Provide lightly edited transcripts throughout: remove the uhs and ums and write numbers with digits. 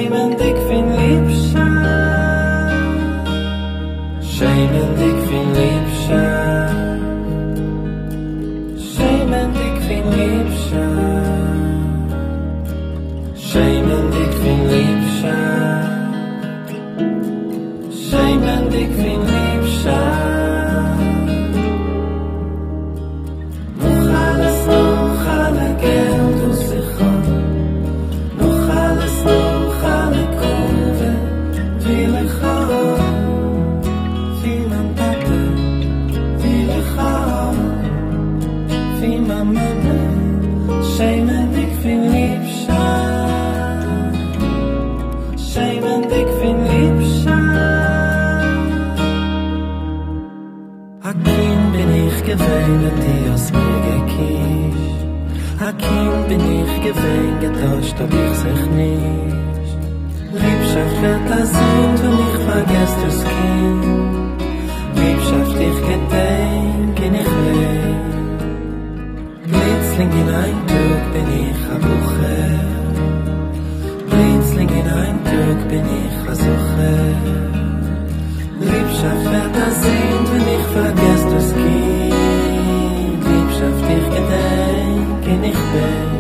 schämen dich fin liebscher, schämen dich fin liebscher, schämen dich fin liebscher, schämen dich fin liebscher, schämen dich fin liebscher. Schämen dich fin liebscher, schämen dich fin liebscher. A Kind bin ich gewesen, die aus mir gekischt. A Kind bin ich gewesen, getauscht hab ich sich nicht. Liebschaft wird das Sinn, wenn ich vergess das Kind. Liebschaft ich gedenk, ich leb. Blitzling in ein Tag bin ich a Bucher, Blitzling in ein Tag bin ich a Sucher. Liebschaft wird das sehen, wenn ich vergess das Kind. Liebschaft ich gedenk, ich bin.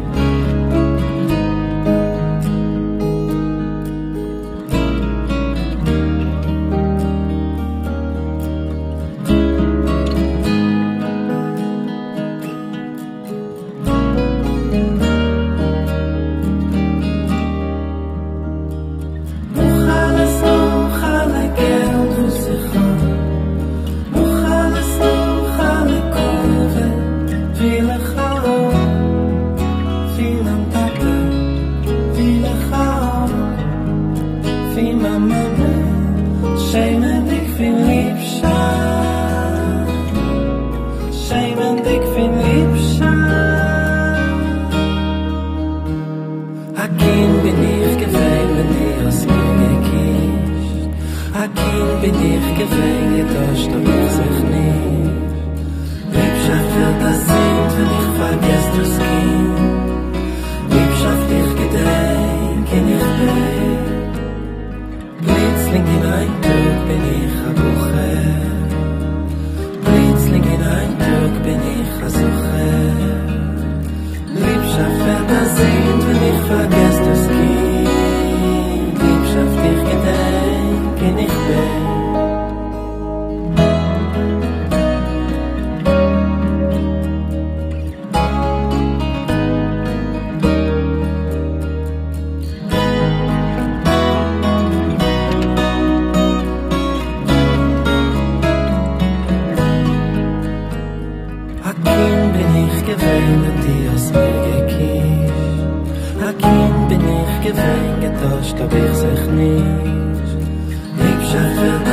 Schämen dich fin liebscher, schämen dich fin liebscher. A Kind bin ich gewesen, wenn ich aus mir gekischt. A Kind bin ich gewesen, getauscht hab ich sich nicht. Liebschaft wird das sind, wenn ich vergess das Kind. Liebschaft ich gedenk, ich bin. Blitzling in ein Tag bin ich a Bucher, Blitzling in ein Tag bin ich a Sucher. Liebschaft wird das sehen, wenn ich vergess das Kind. Liebschaft ich gedenk, ich bin. A Kind bin ich gewesen, die aus mir gekischt. A Kind bin ich gewesen, getauscht hab ich sich nicht. Liebschaft wird